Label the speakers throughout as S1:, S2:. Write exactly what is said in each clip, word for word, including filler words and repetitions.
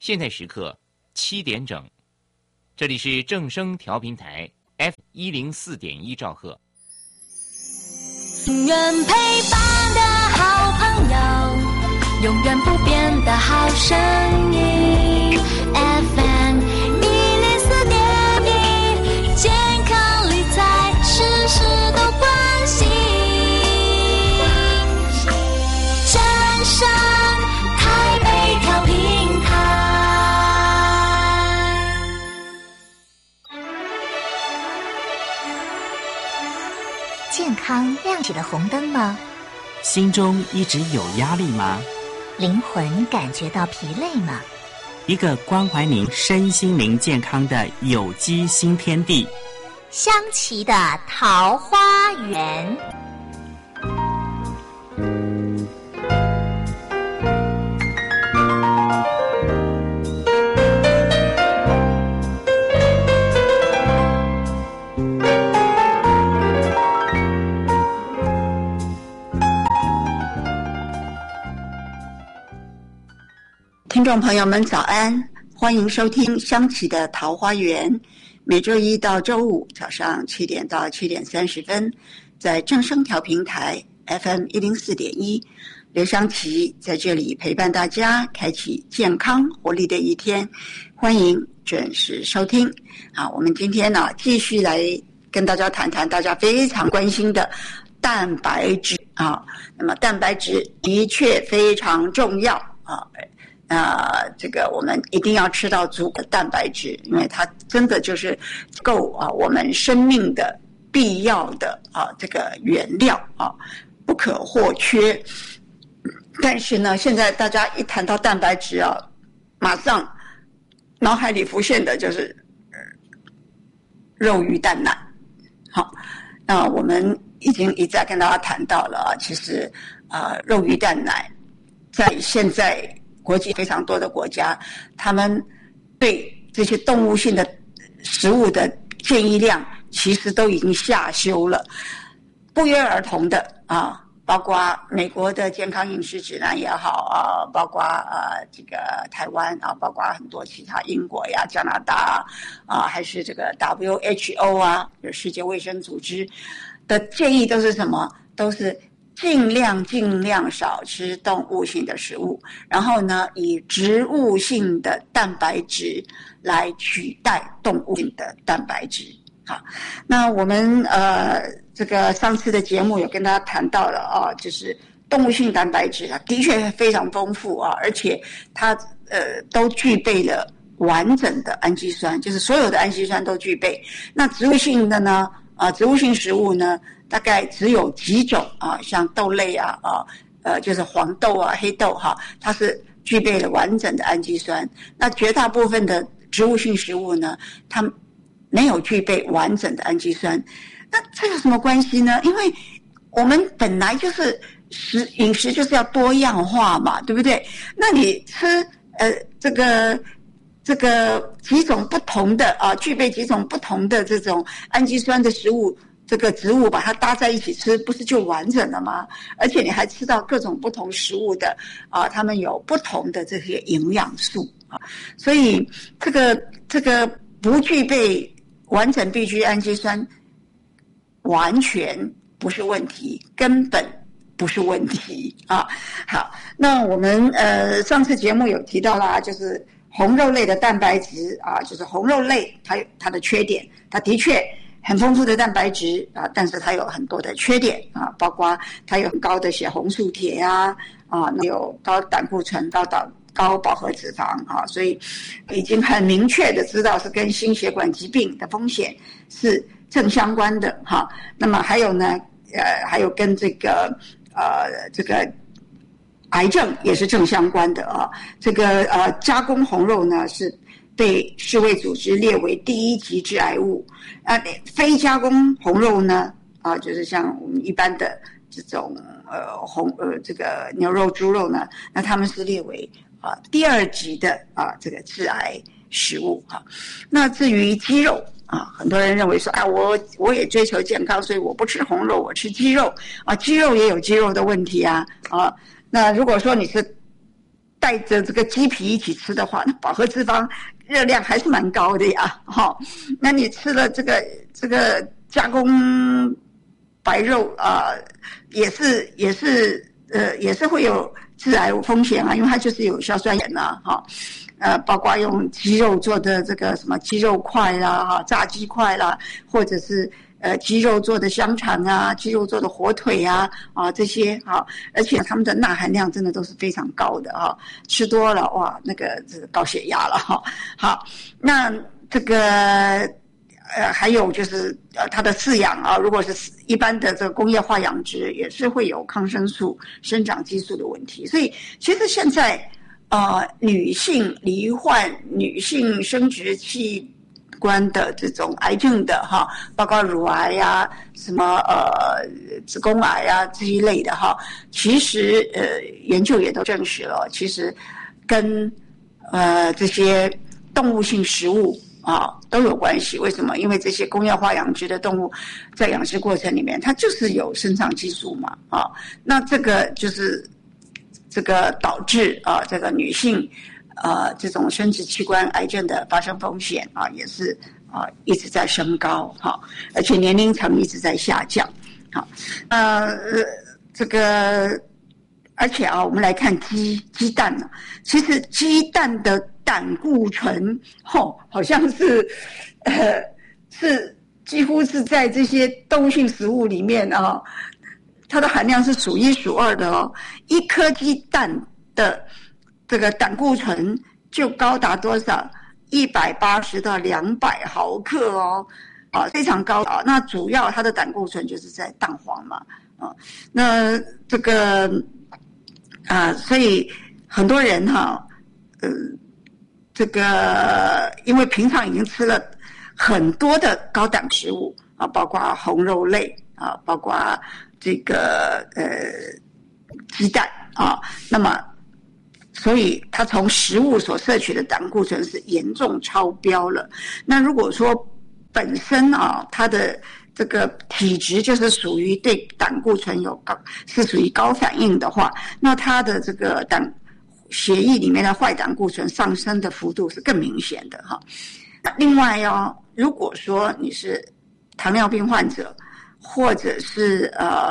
S1: 现在时刻七点整，这里是正声调频台 F 一零四点一兆赫。
S2: 永远陪伴的好朋友，永远不变的好声音 F M 一零四点一，健康理财事事都关心。正声台北调频台，
S3: 健康亮起了红灯吗？
S4: 心中一直有压力吗？
S3: 灵魂感觉到疲累吗？
S4: 一个关怀您身心灵健康的有机新天地，
S3: 香琪的桃花源。
S5: 听众朋友们早安，欢迎收听香琪的桃花源，每周一到周五早上七点到七点三十分，在正声调频台 F M 一零四点一，刘香琪在这里陪伴大家，开启健康活力的一天，欢迎准时收听。好，我们今天呢继续来跟大家谈谈大家非常关心的蛋白质啊。那么蛋白质的确非常重要啊。呃，这个我们一定要吃到足够的蛋白质，因为它真的就是够啊我们生命的必要的啊这个原料啊，不可或缺。但是呢，现在大家一谈到蛋白质啊，马上脑海里浮现的就是肉鱼蛋奶。好，那我们已经一再跟大家谈到了啊，其实啊肉鱼蛋奶在现在国际非常多的国家，他们对这些动物性的食物的建议量其实都已经下修了，不约而同的啊，包括美国的健康饮食指南也好啊，包括呃这个台湾啊，包括很多其他英国呀、加拿大啊，还是这个 W H O 啊，就是世界卫生组织的建议都是什么？都是尽量尽量少吃动物性的食物，然后呢，以植物性的蛋白质来取代动物性的蛋白质。好，那我们呃这个上次的节目有跟大家谈到了啊，就是动物性蛋白质啊，的确非常丰富啊，而且它呃都具备了完整的氨基酸，就是所有的氨基酸都具备。那植物性的呢，啊，植物性食物呢，大概只有几种啊，像豆类啊，啊，呃，就是黄豆啊、黑豆哈、啊，它是具备了完整的氨基酸。那绝大部分的植物性食物呢，它没有具备完整的氨基酸。那这有什么关系呢？因为我们本来就是食饮食就是要多样化嘛，对不对？那你吃呃这个。这个几种不同的啊，具备几种不同的这种氨基酸的食物，这个植物把它搭在一起吃，不是就完整了吗？而且你还吃到各种不同食物的啊，它们有不同的这些营养素啊，所以这个这个不具备完整必需氨基酸，完全不是问题，根本不是问题啊。好，那我们呃上次节目有提到啦，就是红肉类的蛋白质啊，就是红肉类它有它的缺点，它的确很丰富的蛋白质啊，但是它有很多的缺点啊，包括它有很高的血红素铁啊，啊，有高胆固醇、高胆高饱和脂肪啊，所以已经很明确的知道是跟心血管疾病的风险是正相关的哈、啊。那么还有呢，呃，还有跟这个呃这个。癌症也是正相关的啊，这个呃加工红肉呢是被世卫组织列为第一级致癌物，啊，非加工红肉呢啊，就是像我们一般的这种呃红呃这个牛肉、猪肉呢，那他们是列为啊第二级的啊这个致癌食物哈、啊。那至于鸡肉啊，很多人认为说啊，我我也追求健康，所以我不吃红肉，我吃鸡肉啊，鸡肉也有鸡肉的问题啊啊。那如果说你是带着这个鸡皮一起吃的话，那饱和脂肪热量还是蛮高的呀。哈、哦，那你吃了这个这个加工白肉啊、呃，也是也是呃也是会有致癌风险啊，因为它就是有硝酸盐呐，哈、哦，呃，包括用鸡肉做的这个什么鸡肉块啦，哈，炸鸡块啦，或者是呃鸡肉做的香肠啊，鸡肉做的火腿啊，啊这些啊，而且它们的钠含量真的都是非常高的啊，吃多了哇，那个这个高血压了哈。好，那这个。呃，还有就是呃，它的饲养啊，如果是一般的这个工业化养殖，也是会有抗生素、生长激素的问题。所以，其实现在呃，女性罹患女性生殖器官的这种癌症的哈，包括乳癌呀、啊、什么呃子宫癌啊这一类的哈，其实呃研究也都证实了，其实跟呃这些动物性食物。啊，都有关系。为什么？因为这些工业化养殖的动物，在养殖过程里面，它就是有生长激素嘛，啊，那这个就是这个导致啊，这个女性呃这种生殖器官癌症的发生风险啊，也是啊一直在升高哈、啊，而且年龄层一直在下降。好，呃，这个而且啊，我们来看鸡鸡蛋呢、啊，其实鸡蛋的胆固醇，吼，好像是，呃，是几乎是在这些动物性食物里面啊，它的含量是数一数二的哦。一颗鸡蛋的这个胆固醇就高达多少？一百八十到两百毫克哦，啊，非常高啊。那主要它的胆固醇就是在蛋黄嘛，啊，那这个啊，所以很多人哈，呃。这个因为平常已经吃了很多的高胆食物啊，包括红肉类啊，包括这个呃鸡蛋啊，那么所以他从食物所摄取的胆固醇是严重超标了。那如果说本身啊，他的这个体质就是属于对胆固醇有高是属于高反应的话，那他的这个胆血液里面的坏胆固醇上升的幅度是更明显的哈。另外哦，如果说你是糖尿病患者，或者是呃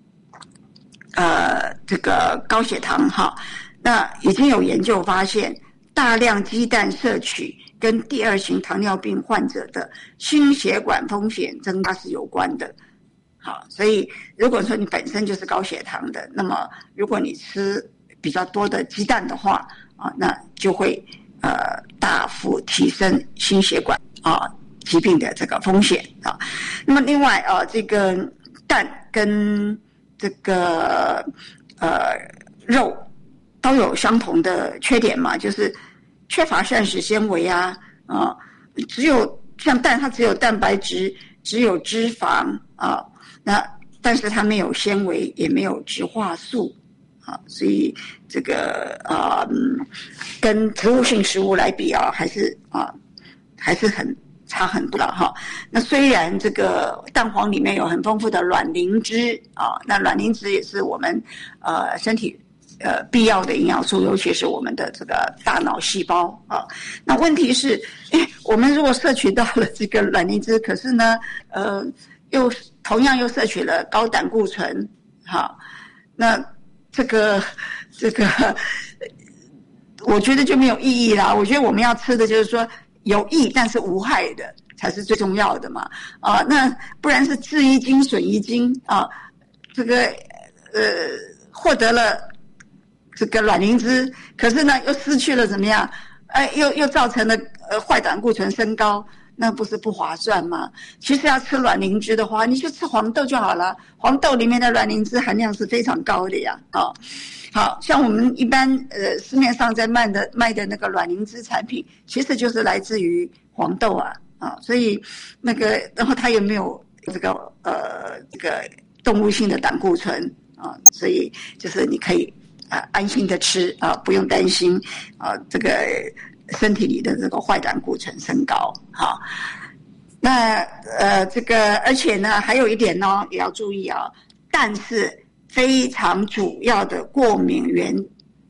S5: 呃这个高血糖哈，那已经有研究发现，大量鸡蛋摄取跟第二型糖尿病患者的心血管风险增加是有关的。好，所以如果说你本身就是高血糖的，那么如果你吃比较多的鸡蛋的话啊，那就会呃大幅提升心血管啊疾病的这个风险啊。那么另外啊，这个蛋跟这个呃肉都有相同的缺点嘛，就是缺乏膳食纤维啊啊，只有像蛋它只有蛋白质，只有脂肪啊，那但是它没有纤维，也没有植化素。啊，所以这个啊、呃，跟植物性食物来比啊，还是啊，还是很差很多了哈。那虽然这个蛋黄里面有很丰富的卵磷脂啊，那卵磷脂也是我们呃身体呃必要的营养素，尤其是我们的这个大脑细胞啊。那问题是，哎，我们如果摄取到了这个卵磷脂，可是呢，呃，又同样又摄取了高胆固醇，哈，那这个这个，我觉得就没有意义啦。我觉得我们要吃的就是说有益但是无害的才是最重要的嘛。啊，那不然是治一斤损一斤啊。这个呃获得了这个卵磷脂，可是呢又失去了怎么样？哎，又又造成了呃坏胆固醇升高。那不是不划算吗？其实要吃卵磷脂的话，你就吃黄豆就好了。黄豆里面的卵磷脂含量是非常高的呀。哦，好像我们一般呃市面上在卖的卖的那个卵磷脂产品，其实就是来自于黄豆啊啊、哦，所以那个然后它也没有这个呃这个动物性的胆固醇啊、哦，所以就是你可以啊、呃、安心的吃啊、呃，不用担心啊、呃、这个。身体里的这个坏胆固醇升高，好，那呃这个而且呢还有一点呢也要注意啊，蛋是非常主要的过敏原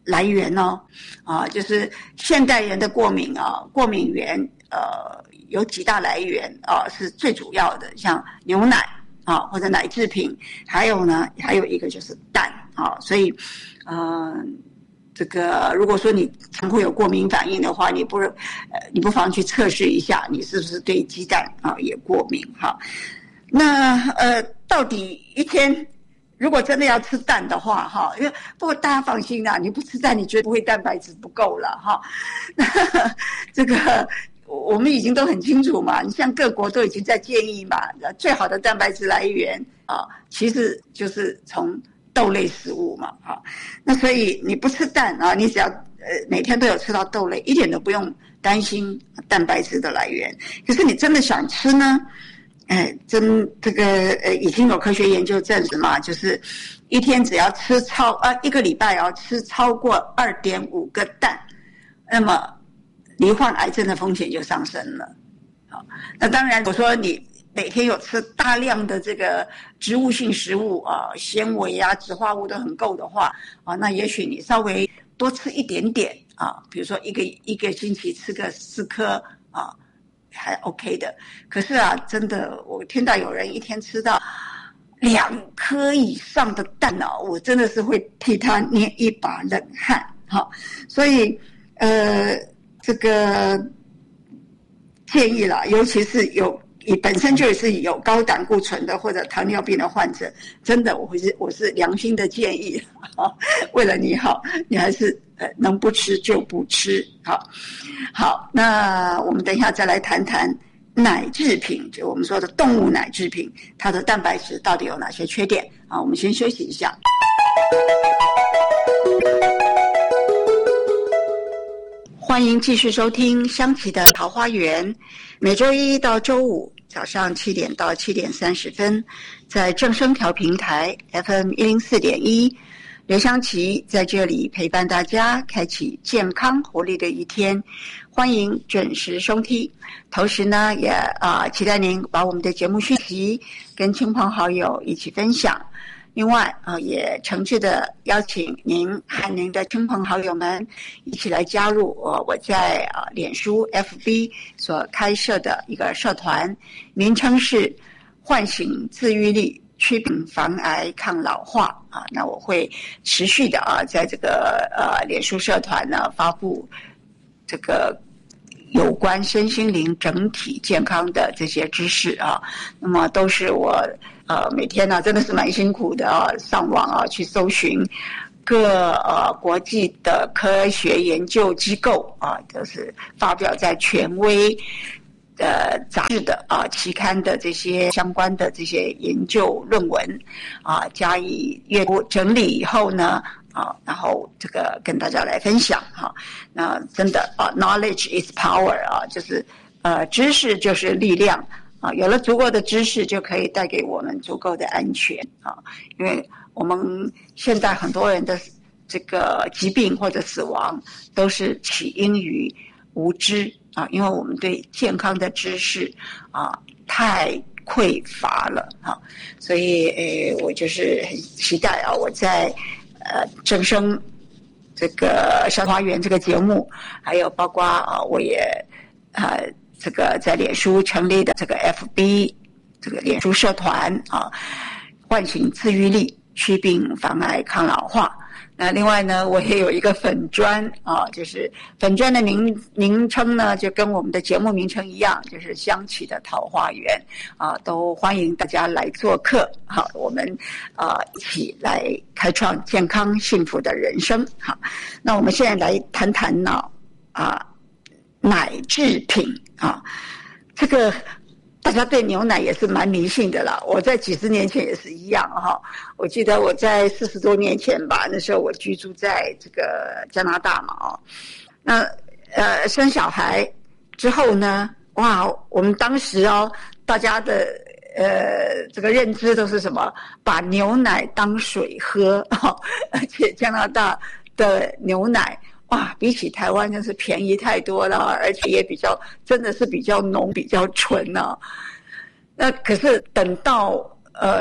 S5: 来源哦，啊，就是现代人的过敏啊，过敏源呃有几大来源啊，是最主要的，像牛奶啊或者奶制品，还有呢还有一个就是蛋啊，所以嗯。呃这个如果说你常会有过敏反应的话，你不呃你不妨去测试一下，你是不是对鸡蛋啊也过敏哈？那呃到底一天如果真的要吃蛋的话哈，因为不过大家放心啦，你不吃蛋，你绝对不会蛋白质不够了哈。那这个我们已经都很清楚嘛，你像各国都已经在建议嘛，最好的蛋白质来源啊，其实就是从豆类食物嘛，啊，那所以你不吃蛋啊，你只要呃每天都有吃到豆类，一点都不用担心蛋白质的来源。可是你真的想吃呢，哎，真这个呃已经有科学研究证实嘛，就是一天只要吃超啊一个礼拜要吃超过二点五个蛋，那么罹患癌症的风险就上升了。好，那当然我说你每天有吃大量的这个植物性食物啊，纤维啊、植化物都很够的话啊，那也许你稍微多吃一点点啊，比如说一个一个星期吃个四颗啊，还 OK 的。可是啊，真的我听到有人一天吃到两颗以上的蛋啊，我真的是会替他捏一把冷汗。好，所以呃，这个建议啦，尤其是有。你本身就是有高胆固醇的或者糖尿病的患者，真的我会是我是良心的建议，为了你好，你还是呃能不吃就不吃。好，好，那我们等一下再来谈谈奶制品，就我们说的动物奶制品，它的蛋白质到底有哪些缺点啊？我们先休息一下。欢迎继续收听香琪的桃花源，每周一到周五早上七点到七点三十分，在正声调平台 F M 一零四点一，刘香琪在这里陪伴大家，开启健康活力的一天。欢迎准时收听，同时呢，也啊、呃、期待您把我们的节目讯息跟亲朋好友一起分享。另外啊、呃，也诚挚的邀请您和您的亲朋好友们一起来加入呃我在啊、呃、脸书 F B 所开设的一个社团，名称是唤醒自愈力，祛病防癌抗老化啊。那我会持续的啊在这个呃脸书社团呢发布这个有关身心灵整体健康的这些知识啊，那么都是我呃每天呢、啊、真的是蛮辛苦的啊，上网啊去搜寻各呃国际的科学研究机构啊，就是发表在权威呃杂志的啊期刊的这些相关的这些研究论文啊，加以阅读整理以后呢。啊，然后这个跟大家来分享哈、啊，那真的啊 ，knowledge is power 啊，就是呃，知识就是力量啊，有了足够的知识，就可以带给我们足够的安全啊，因为我们现在很多人的这个疾病或者死亡都是起因于无知啊，因为我们对健康的知识啊太匮乏了啊，所以诶，我就是很期待啊，我在。呃，正声这个小花园这个节目，还有包括啊，我也呃这个在脸书成立的这个 F B 这个脸书社团啊，唤醒自愈力，祛病防癌抗老化。那另外呢，我也有一个粉专啊，就是粉专的名名称呢，就跟我们的节目名称一样，就是香琪的桃花源啊，都欢迎大家来做客。好，我们啊一起来开创健康幸福的人生。好，那我们现在来谈谈呢啊奶制品啊，这个。大家对牛奶也是蛮迷信的啦，我在几十年前也是一样哈。我记得我在四十多年前吧，那时候我居住在这个加拿大嘛哦，那呃生小孩之后呢，哇，我们当时哦，大家的呃这个认知都是什么，把牛奶当水喝哦，而且加拿大的牛奶。哇，比起台湾真是便宜太多了，而且也比较真的是比较浓、比较纯啊。那可是等到呃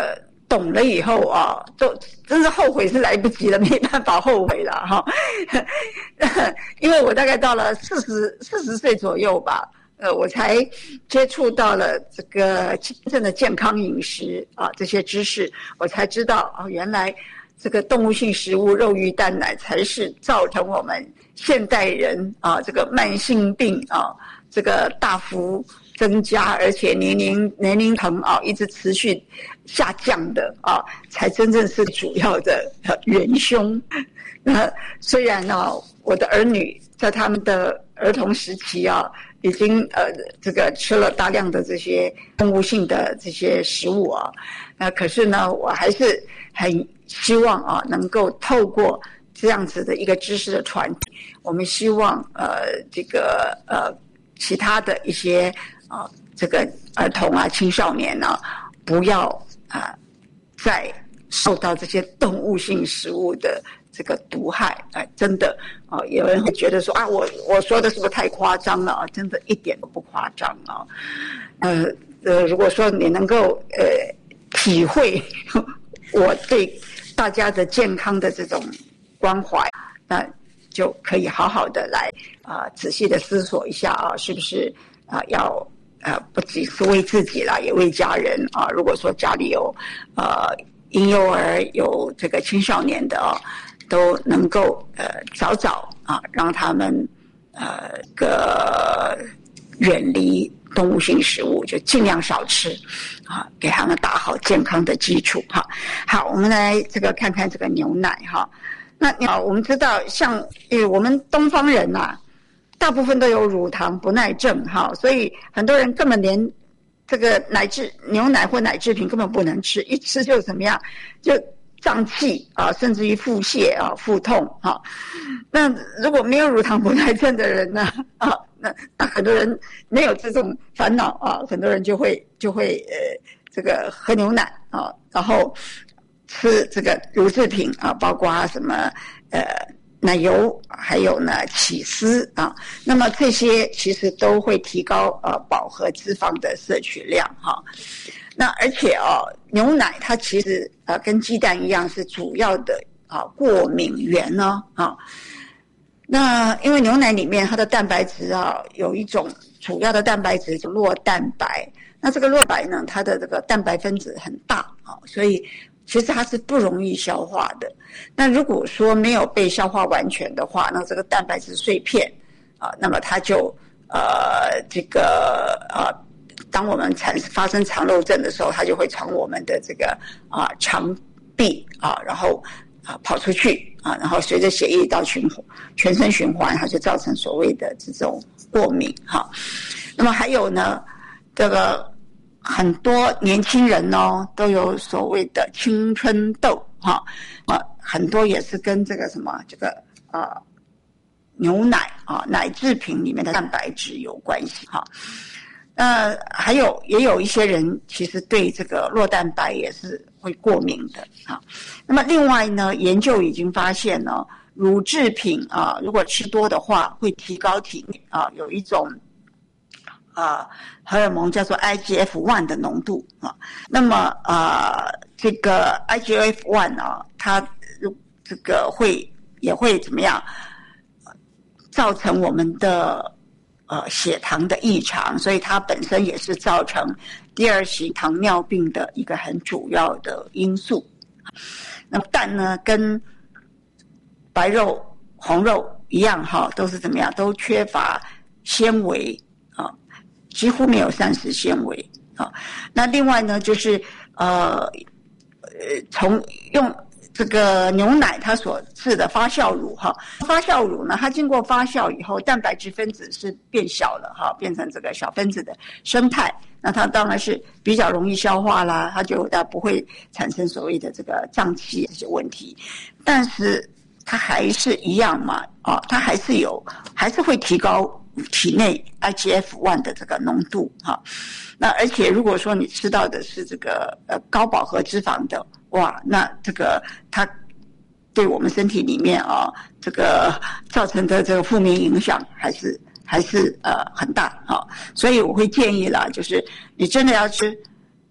S5: 懂了以后啊，都真是后悔是来不及了，没办法后悔了哈。因为我大概到了四十四十岁左右吧，呃，我才接触到了这个真正的健康饮食啊这些知识，我才知道啊，原来这个动物性食物肉鱼蛋奶才是造成我们现代人啊这个慢性病啊这个大幅增加，而且年龄年龄层啊一直持续下降的啊，才真正是主要的元凶。那虽然呢、啊，我的儿女在他们的儿童时期啊，已经呃这个吃了大量的这些动物性的这些食物啊，那、呃、可是呢，我还是很希望啊，能够透过这样子的一个知识的传递，我们希望呃这个呃其他的一些啊、呃、这个儿童啊青少年呢、啊，不要啊、呃、再受到这些动物性食物的这个毒害啊、呃，真的啊、呃，有人会觉得说啊，我我说的是不是太夸张了啊？真的一点都不夸张啊。呃呃，如果说你能够呃体会我对大家的健康的这种关怀，那就可以好好的来啊、呃、仔细的思索一下啊，是不是啊、呃、要呃不只是为自己啦，也为家人啊。如果说家里有呃婴幼儿有这个青少年的啊，都能够呃早早啊让他们呃个远离动物性食物，就尽量少吃啊，给他们打好健康的基础哈。好，我们来这个看看这个牛奶哈。那啊，我们知道像呃我们东方人呐、啊，大部分都有乳糖不耐症哈，所以很多人根本连这个奶制牛奶或奶制品根本不能吃，一吃就怎么样，就胀气啊，甚至于腹泻啊、腹痛哈。那如果没有乳糖不耐症的人呢啊，那那很多人没有这种烦恼啊，很多人就会就会呃这个喝牛奶啊，然后吃这个乳制品啊，包括什么呃奶油，还有呢起司啊，那么这些其实都会提高呃饱和脂肪的摄取量哈、啊。那而且哦，牛奶它其实呃跟鸡蛋一样是主要的啊过敏源呢啊。那因为牛奶里面它的蛋白质啊有一种主要的蛋白质是酪蛋白，那这个酪白呢，它的这个蛋白分子很大啊，所以其实它是不容易消化的。那如果说没有被消化完全的话，那这个蛋白质碎片啊，那么它就呃这个呃，当我们产发生肠漏症的时候，它就会从我们的这个啊肠壁啊，然后啊跑出去啊，然后随着血液到循环全身循环，它就造成所谓的这种过敏哈。那么还有呢，这个很多年轻人哦都有所谓的青春痘哈啊，很多也是跟这个什么这个啊牛奶啊奶制品里面的蛋白质有关系哈。呃，还有也有一些人其实对这个酪蛋白也是会过敏的啊。那么另外呢，研究已经发现呢，乳制品啊，如果吃多的话，会提高体内啊有一种啊荷尔蒙叫做 I G F 一 的浓度啊。那么啊，这个 I G F 一 啊，它这个会也会怎么样，造成我们的呃血糖的异常，所以它本身也是造成第二型糖尿病的一个很主要的因素。那么蛋呢，跟白肉、红肉一样哈，都是怎么样？都缺乏纤维啊，几乎没有膳食纤维啊。那另外呢，就是呃呃，从用这个牛奶它所制的发酵乳哈，发酵乳呢，它经过发酵以后，蛋白质分子是变小了哈，变成这个小分子的生态，那它当然是比较容易消化啦，它就它不会产生所谓的这个胀气这些问题，但是它还是一样嘛啊，它还是有，还是会提高体内 I G F 一 的这个浓度哈。那而且如果说你吃到的是这个呃高饱和脂肪的，哇，那这个它对我们身体里面啊，这个造成的这个负面影响还是还是呃很大啊。所以我会建议啦，就是你真的要吃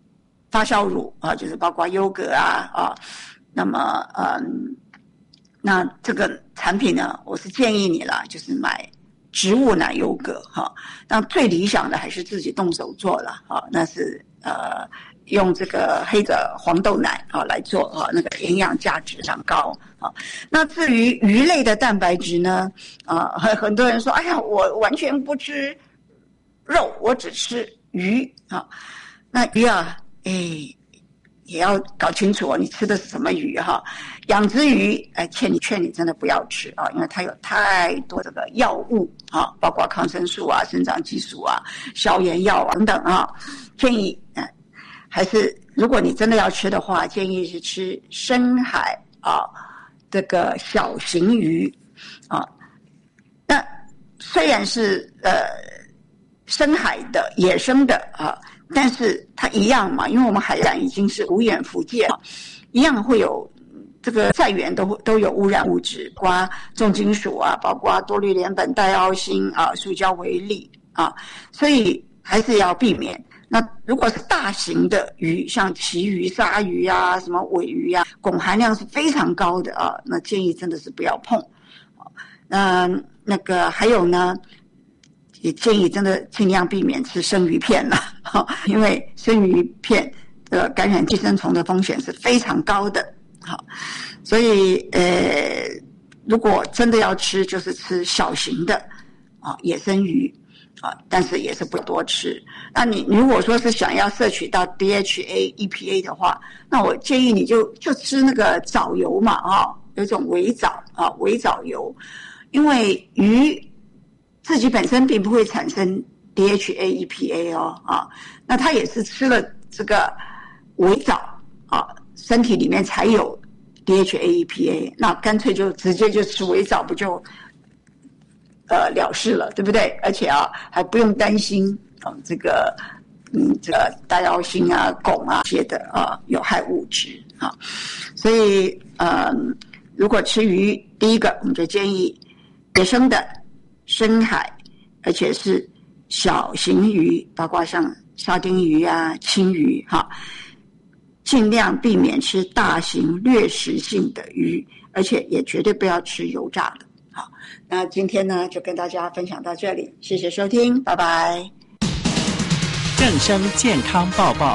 S5: 发酵乳啊，就是包括优格啊啊，那么嗯，那这个产品呢，我是建议你啦，就是买植物奶优格哈。那最理想的还是自己动手做了啊，那是呃用这个黑的黄豆奶啊来做啊，那个营养价值上高啊。那至于鱼类的蛋白质呢，啊，很很多人说，哎呀，我完全不吃肉，我只吃鱼啊。那鱼啊，哎，也要搞清楚哦，你吃的是什么鱼哈？养殖鱼，哎，劝你劝你真的不要吃啊，因为它有太多这个药物啊，包括抗生素啊、生长激素啊、消炎药啊等等啊。建议，哎，还是如果你真的要吃的话，建议是吃深海啊，这个小型鱼啊。那虽然是呃深海的野生的啊。但是它一样嘛，因为我们海洋已经是无远弗届，一样会有这个在源都都有污染物质，包括重金属啊，包括多氯联苯、戴奥辛啊、塑胶微粒啊，所以还是要避免。那如果是大型的鱼，像旗鱼、鲨鱼啊、什么尾鱼啊，汞含量是非常高的啊，那建议真的是不要碰。那那个还有呢？也建议真的尽量避免吃生鱼片了，因为生鱼片的感染寄生虫的风险是非常高的。好，所以呃，如果真的要吃，就是吃小型的啊野生鱼啊，但是也是不多吃。那你如果说是想要摄取到 D H A、E P A 的话，那我建议你就就吃那个藻油嘛啊，有一种微藻啊微藻油，因为鱼自己本身并不会产生 D H A、E P A 哦啊，那它也是吃了这个微藻啊，身体里面才有 D H A、E P A， 那干脆就直接就吃微藻，不就呃了事了，对不对？而且啊，还不用担心啊这个嗯这个戴奥辛啊、汞啊这些的啊有害物质啊，所以嗯，如果吃鱼，第一个我们就建议野生的。深海，而且是小型鱼，包括像沙丁鱼啊、青鱼哈，尽量避免吃大型掠食性的鱼，而且也绝对不要吃油炸的。好，那今天呢就跟大家分享到这里，谢谢收听，拜拜。
S4: 正声健康报报。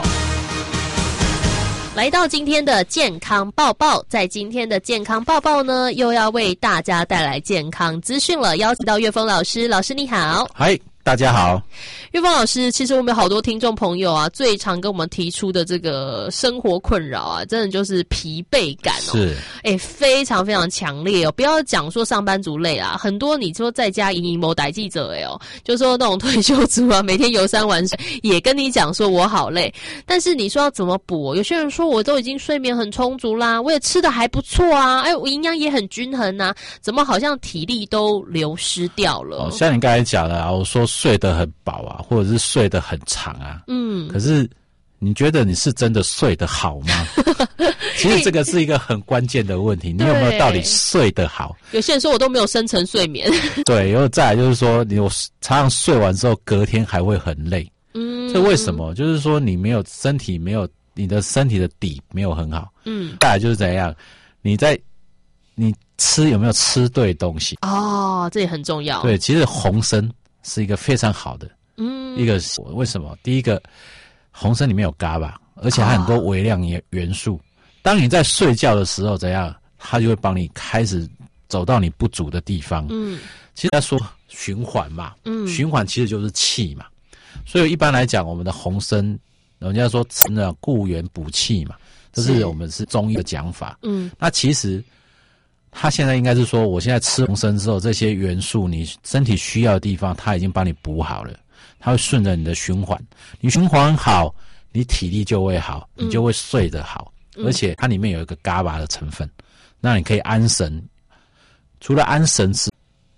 S6: 来到今天的健康报报，在今天的健康报报呢，又要为大家带来健康资讯了。邀请到岳峰老师，老师你好。
S7: 嗨，大家好。
S6: 岳峰老师，其实我们有好多听众朋友啊，最常跟我们提出的这个生活困扰啊，真的就是疲惫感哦。
S7: 是，
S6: 哎，非常非常强烈哦。不要讲说上班族累啊，很多你说在家营营某代记者哎哦，就说那种退休族啊，每天游山玩水，也跟你讲说我好累。但是你说要怎么补？有些人说我都已经睡眠很充足啦，我也吃的还不错啊，哎，我营养也很均衡啊，怎么好像体力都流失掉了？
S7: 哦，像你刚才讲的啊，我说睡得很饱啊，或者是睡得很长啊，嗯，可是你觉得你是真的睡得好吗？其实这个是一个很关键的问题，你有没有到底睡得好？
S6: 有些人说我都没有深层睡眠。
S7: 对，然后再来就是说，你有常常睡完之后，隔天还会很累。嗯，这为什么？就是说你没有身体没有你的身体的底没有很好。嗯，再来就是怎样，你在你吃有没有吃对东西？
S6: 哦，这也很重要。
S7: 对，其实红参是一个非常好的。嗯，一个为什么？第一个，红参里面有伽马，而且它很多微量元素。哦，当你在睡觉的时候，怎样，它就会帮你开始走到你不足的地方。嗯，其实他说循环嘛，嗯，循环其实就是气嘛。所以一般来讲，我们的红参，人家说真的固元补气嘛，这是我们是中医的讲法。嗯，那其实他现在应该是说，我现在吃红参之后，这些元素你身体需要的地方，它已经帮你补好了。它会顺着你的循环，你循环好，你体力就会好，你就会睡得好，嗯，而且它里面有一个伽马的成分，那你可以安神。除了安神之，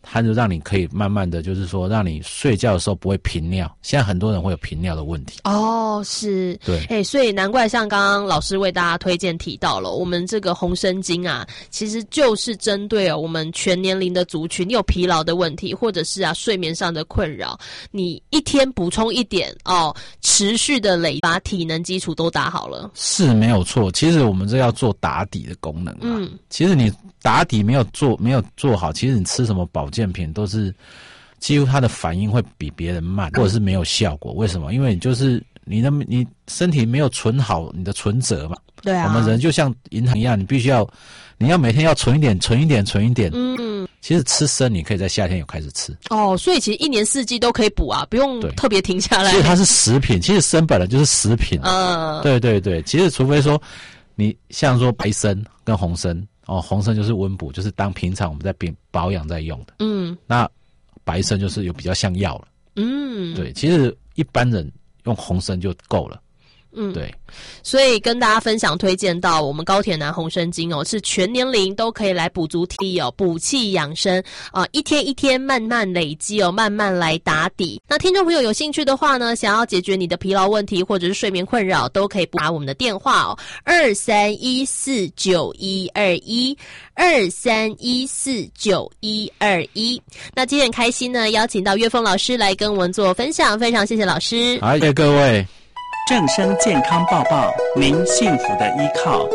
S7: 它就让你可以慢慢的，就是说让你睡觉的时候不会频尿。现在很多人会有频尿的问题。
S6: 哦，是，
S7: 对，
S6: 哎、欸，所以难怪像刚刚老师为大家推荐提到了，我们这个红参精啊，其实就是针对哦我们全年龄的族群，你有疲劳的问题，或者是啊睡眠上的困扰，你一天补充一点哦，持续的累，把体能基础都打好了，
S7: 是没有错。其实我们这要做打底的功能啊。
S6: 嗯，
S7: 其实你打底没有做没有做好，其实你吃什么保健品都是几乎它的反应会比别人慢，或者是没有效果。为什么？因为你就是你的你身体没有存好你的存折嘛。
S6: 对啊，
S7: 我们人就像银行一样，你必须要你要每天要存一点存一点存一点。
S6: 嗯，
S7: 其实吃参你可以在夏天有开始吃。
S6: 哦，所以其实一年四季都可以补啊，不用特别停下来。
S7: 其实它是食品，其实参本来就是食品。
S6: 嗯，
S7: 对对对，其实除非说你像说白参跟红参。哦，红参就是温补，就是当平常我们在保养在用的。嗯，那白参就是有比较像药了。嗯，对，其实一般人用红参就够了。嗯，对，
S6: 所以跟大家分享推荐到我们高铁南红参精哦，是全年龄都可以来补足体力哦，补气养生啊、呃，一天一天慢慢累积哦，慢慢来打底。那听众朋友有兴趣的话呢，想要解决你的疲劳问题或者是睡眠困扰，都可以拨打我们的电话哦，二三一四九一二一，二三一四九一二一。那今天很开心呢，邀请到岳峰老师来跟我们做分享，非常谢谢老师。
S7: 好，谢谢各位。
S4: 正声健康报报，您幸福的依靠。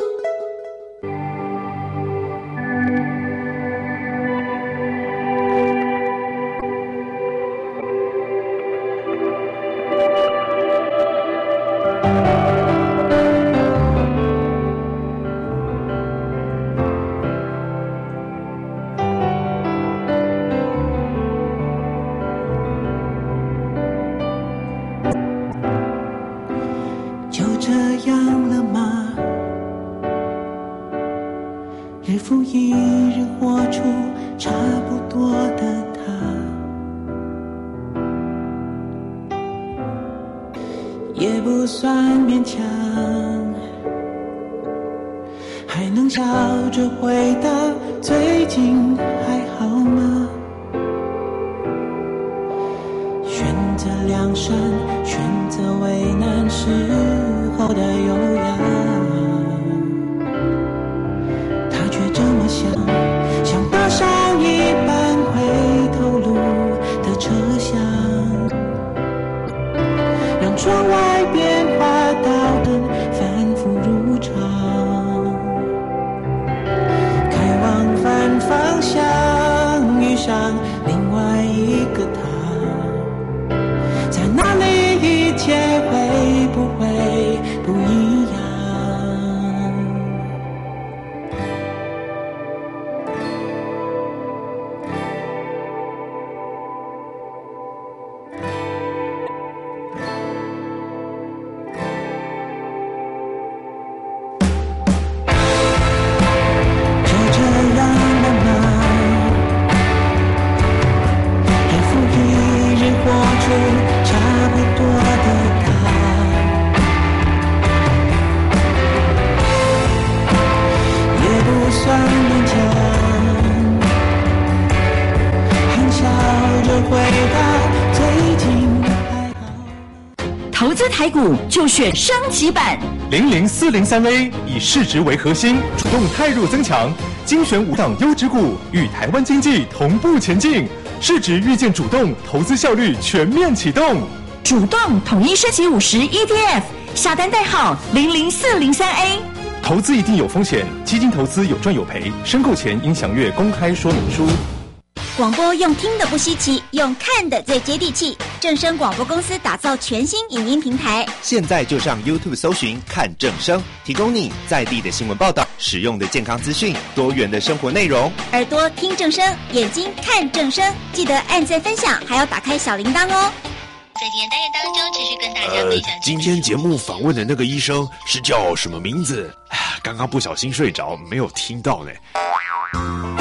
S8: 投资台股就选升级版
S9: 零零四零三 A， 以市值为核心，主动汰弱增强，精选五档优质股，与台湾经济同步前进。市值预见主动，投资效率全面启动。
S8: 主动统一升级五十 E T F， 下单代号零零四零三 A。
S9: 投资一定有风险，基金投资有赚有赔，申购前应详阅公开说明书。
S10: 广播用听的不稀奇，用看的最接地气。正声广播公司打造全新影音平台，
S11: 现在就上 YouTube 搜寻看正声，提供你在地的新闻报道、实用的健康资讯、多元的生活内容。
S10: 耳朵听正声，眼睛看正声，记得按赞分享，还要打开小铃铛哦。
S12: 在今天单元当中，持续跟大家分享、
S13: 呃。今天节目访问的那个医生是叫什么名字？刚刚不小心睡着，没有听到呢。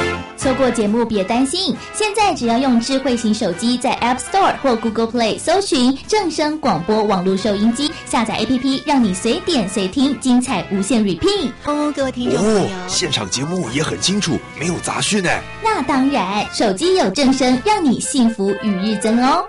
S10: 错过节目别担心，现在只要用智慧型手机在 App Store 或 Google Play 搜寻正声广播网络收音机，下载 A P P， 让你随点随听，精彩无限 repeat。
S2: 哦，各位听众朋友，
S13: 哦，现场节目也很清楚，没有杂讯哎。
S10: 那当然，手机有正声，让你幸福与日增哦。